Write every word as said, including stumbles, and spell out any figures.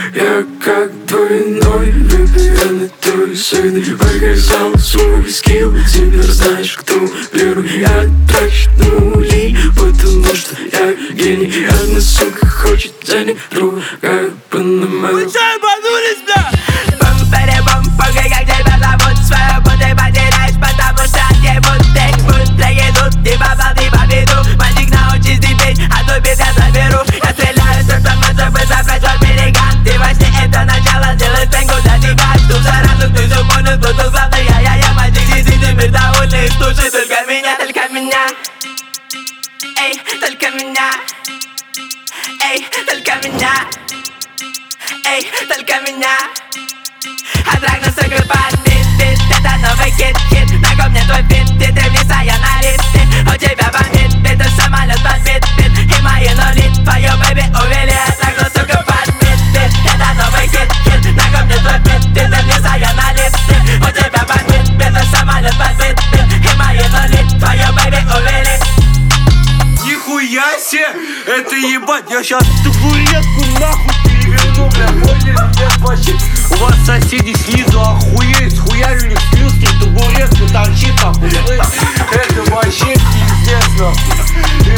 Я как двойной влюбленный твой сын. Показал свой скилл, теперь знаешь, кто первый. Я трачу нули, потому что я гений. Одна сука хочет денег, другая Панама. Вы чё, ебанулись, бля? Бум-перебум, пугай, как тебя зовут. Свою ты потеряешь, потому что не будут. Будут проедут, ты попал, ты по виду. Мальчик, научись ты петь, а то бит я заберу. Я стреляю, все, что может быть, забрать от берега. Ты во сне, это начало, сделай пенку для тебя. Жду сразу, ты все понял, кто тут главный. Я-я-я, мальчик, сиди, теперь довольный. Слушай только меня, только меня. Эй, только меня. Эй, только меня. Эй, только меня. Адрак на сыгры под бит, бит. Это новый хит, хит. На мне твой бит, ты ты вниз, а я на листе. У тебя бомбит, бит, и самолет подбит, бит. И мои нули, твою бэби увели. Адрак на сыгры под бит, бит. Это новый хит, хит. На мне твой бит, ты ты вниз, а я на листе. У тебя бомбит, бит, и самолет подбит, бит. И мои нули, твою бэби увели. Нихуя себе! Это ебать, я щас табуретку нахуй переверну, бля, поняли, ребят, вообще. У вас соседи снизу охуеют, схуярили в плюске, табуретку торчит, нахуй. Это вообще пиздец, нахуй.